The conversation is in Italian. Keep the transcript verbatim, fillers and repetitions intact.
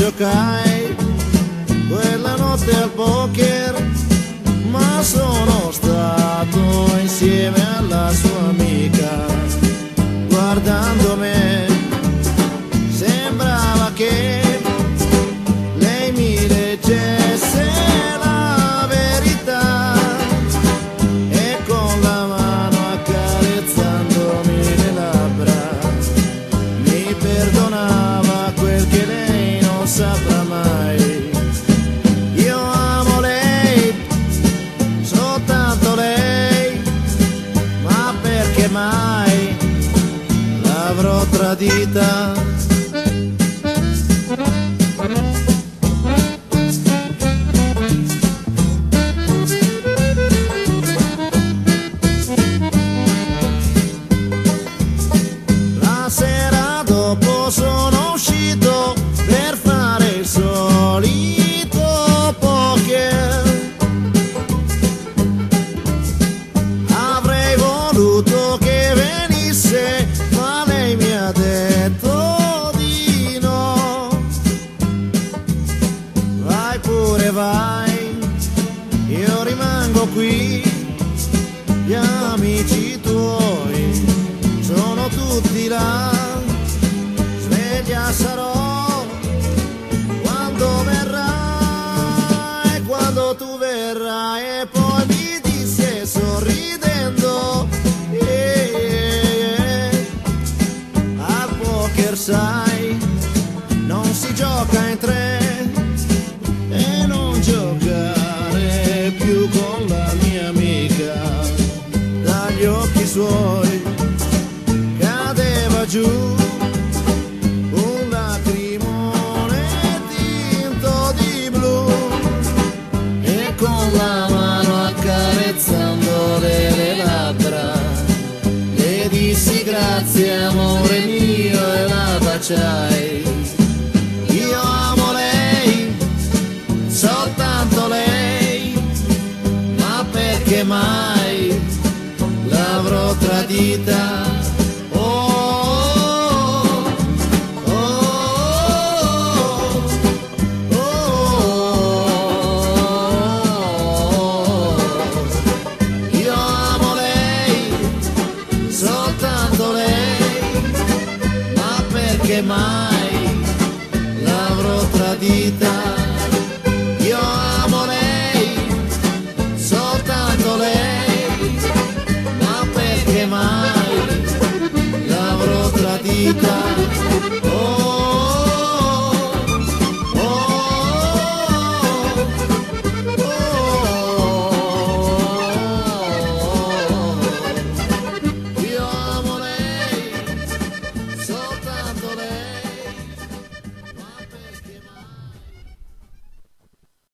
giocai quella notte al poker, ma sono stato insieme alla sua amica. Guardando me sembrava che lei mi leggesse la verità, e con la mano accarezzandomi le labbra mi perdonava quel che lei non saprà mai. Io amo lei, soltanto lei, ma perché mai l'avrò tradita? La sera dopo sono uscito per fare il solito poker. Avrei voluto che venisse, ma lei mi ha detto di no. Vai pure vai, io rimango qui. Gli amici tuoi sono tutti là. Sveglia sarò quando verrai, quando tu verrai. E poi mi disse sorridendo, yeah, yeah, yeah, al poker sai, non si gioca in tre, e non giocare più con la mia amica. Dagli occhi suoi cadeva giù un lacrimone tinto di blu, e con la mano accarezzandole le labbra le dissi grazie amore mio e la baciai. Io amo lei, soltanto lei, ma perché mai l'avrò tradita? Oh, oh, oh, oh, oh. Io amo lei, soltanto lei, ma perché mai l'avrò tradita?